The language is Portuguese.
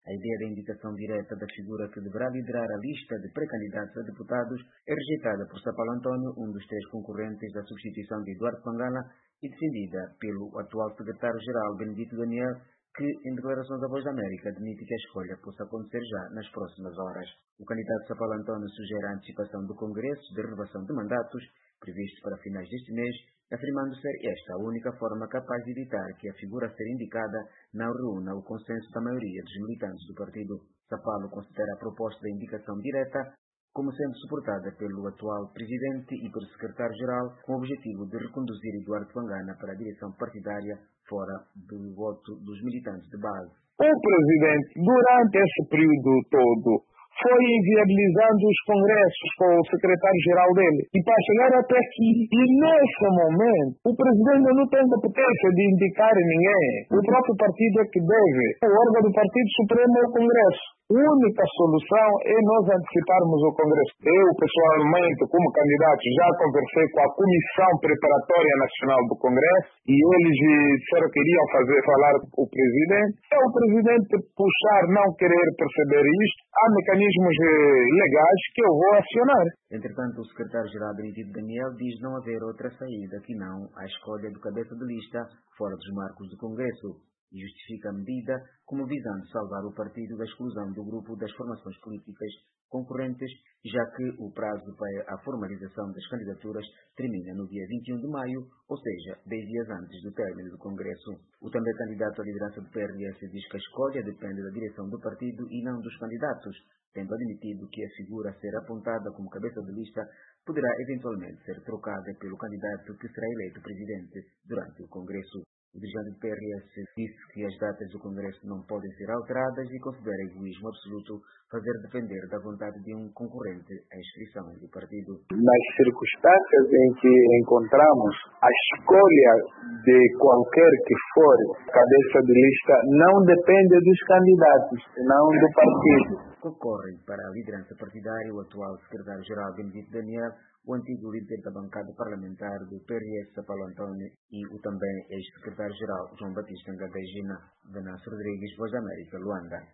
A ideia da indicação direta da figura que deverá liderar a lista de pré-candidatos a deputados é rejeitada por Sapalo António, um dos três concorrentes da substituição de Eduardo Pangala, e defendida pelo atual secretário-geral Benedito Daniel, que, em declarações à Voz da América, admite que a escolha possa acontecer já nas próximas horas. O candidato Sapalo António sugere a antecipação do Congresso de renovação de mandatos, previsto para finais deste mês, afirmando ser esta a única forma capaz de evitar que a figura a ser indicada não reúna o consenso da maioria dos militantes do partido. Sapalo considera a proposta da indicação direta como sendo suportada pelo atual presidente e pelo secretário-geral, com o objetivo de reconduzir Eduardo Pangana para a direção partidária fora do voto dos militantes de base. O presidente, durante esse período todo, foi inviabilizando os congressos com o secretário-geral dele. E para chegar até aqui, e nesse momento, o presidente não tem competência de indicar ninguém. O próprio partido é que deve. O órgão do Partido Supremo é o Congresso. A única solução é nós anteciparmos o Congresso. Eu, pessoalmente, como candidato, já conversei com a Comissão Preparatória Nacional do Congresso e eles disseram que iriam falar com o presidente. Se o presidente puxar, não querer perceber isto, há mecanismos legais que eu vou acionar. Entretanto, o secretário-geral Benedito Daniel diz não haver outra saída que não a escolha do cabeça de lista fora dos marcos do Congresso, e justifica a medida como visando salvar o partido da exclusão do grupo das formações políticas concorrentes, já que o prazo para a formalização das candidaturas termina no dia 21 de maio, ou seja, 10 dias antes do término do Congresso. O também candidato à liderança do PRS diz que a escolha depende da direção do partido e não dos candidatos, tendo admitido que a figura a ser apontada como cabeça de lista poderá eventualmente ser trocada pelo candidato que será eleito presidente durante o Congresso. O dirigente do PRS disse que as datas do Congresso não podem ser alteradas e considera egoísmo absoluto fazer depender da vontade de um concorrente a inscrição do partido. Nas circunstâncias em que encontramos, a escolha de qualquer que for cabeça de lista não depende dos candidatos, senão do partido. Concorrem para a liderança partidária o atual secretário-geral Benedito Daniel, o antigo líder da bancada parlamentar do PRS, Sapalo António, e o também ex-secretário-geral João Batista Ngabé Gina. Venâncio Rodrigues, Voz da América, Luanda.